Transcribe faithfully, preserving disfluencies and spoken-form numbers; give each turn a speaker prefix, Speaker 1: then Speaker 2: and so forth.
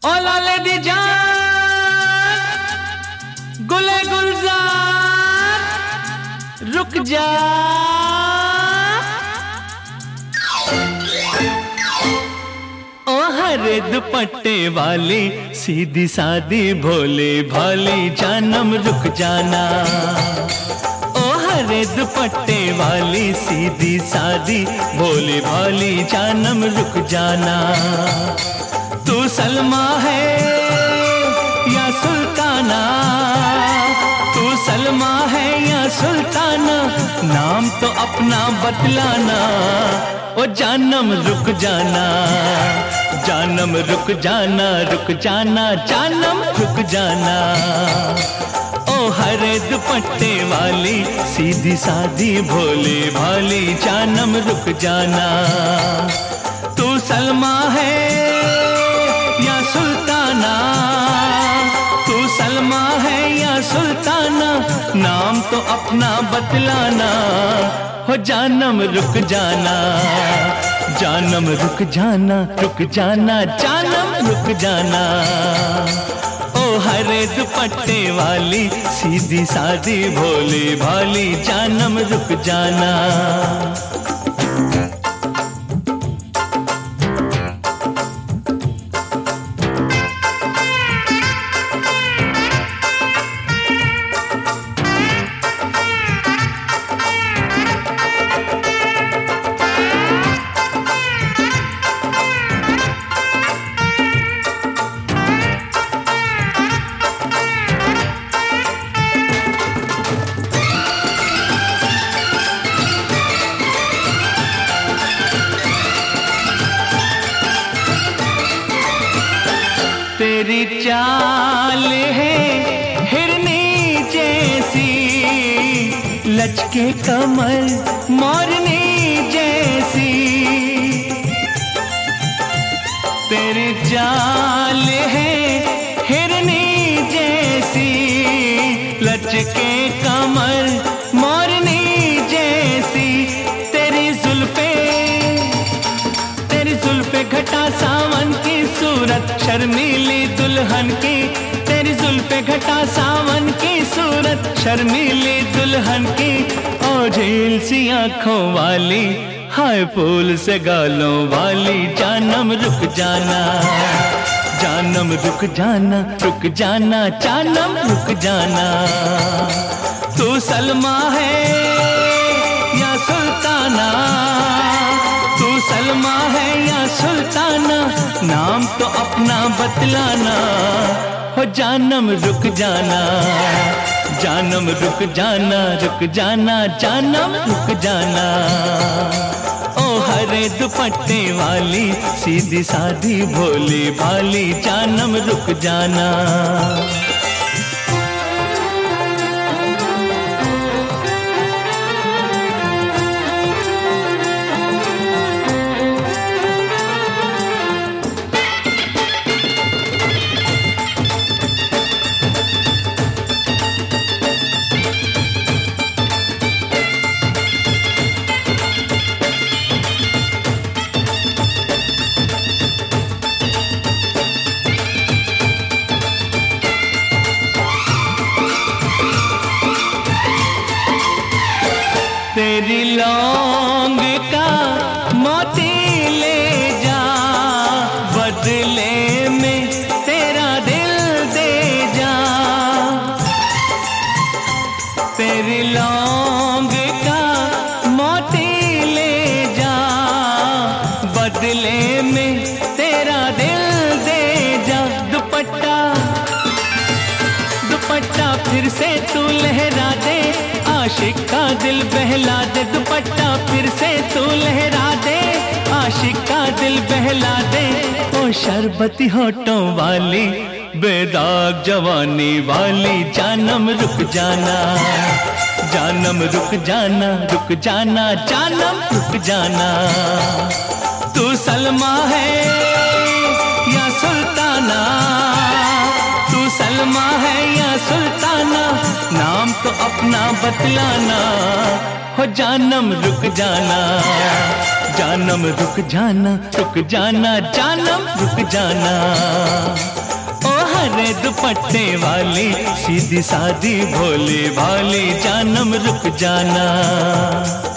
Speaker 1: ओ लाले दी जान गुले गुलजार रुक जा। ओ हरे दुपट्टे वाली सीधी सादी भोले भाली जानम रुक जाना। ओ हरे दुपट्टे वाली सीधी सादी भोले भाली जानम रुक जाना। तू सलमा है या सुल्ताना, तू सलमा है या सुल्ताना, नाम तो अपना बतलाना। ओ जानम रुक जाना, जानम रुक जाना, रुक जाना, जानम रुक जाना। ओ हरे दुपट्टे वाली सीधी सादी भोले भाली जानम रुक जाना। तू सलमा है या सुल्ताना, तू सलमा है या सुल्ताना, नाम तो अपना बतलाना। हो जानम रुक जाना, जानम रुक जाना, रुक जाना, जानम रुक जाना। ओ हरे दुपट्टे वाली सीधी सादी भोले भाली जानम रुक जाना। तेरी चाल है हिरनी जैसी, लचके कमर मोरनी जैसी। तेरी चाल है हिरनी जैसी, लचके कमर मोरनी जैसी। तेरी जुल्फे तेरी जुल्फे घटा सावन की सूरत शर्मीली दुल्हन की। तेरी जुल्फे घटा सावन की सूरत शर्मीली दुल्हन की। ओ झील सी आंखों वाली हाय फूल से गालों वाली जानम रुक जाना, जानम रुक जाना, रुक जाना, जानम रुक जाना। तू सलमा है या सुल्ताना, तू सलमा है या सुल्ताना, नाम तो अपना बतलाना। हो जानम रुक जाना, जानम रुक जाना, रुक जाना, जानम रुक जाना। ओ हरे दुपट्टे वाली सीधी सादी भोली भाली जानम रुक जाना। तेरी लौंग का मोती ले जा, बदले में तेरा दिल दे जा। तेरी लौंग का मोती ले जा, बदले में तेरा दिल दे जा। दुपट्टा दुपट्टा फिर से तू लहरा दे, आशिक का दिल बहला दे। दुपट्टा फिर से तू लहरा दे, आशिक का दिल बहला दे। ओ शरबती होठों वाली बेदाग जवानी वाली जानम रुक जाना, जानम रुक जाना, रुक जाना, जानम रुक जाना। तू सलमा है या सुल्ताना, तू सलमा है या सुल्ताना, नाम तो अपना बतलाना। हो जानम रुक जाना, जानम रुक जाना, रुक जाना, जानम रुक जाना। ओ हरे दुपट्टे वाली, सीधी सादी भोली भाली, जानम रुक जाना।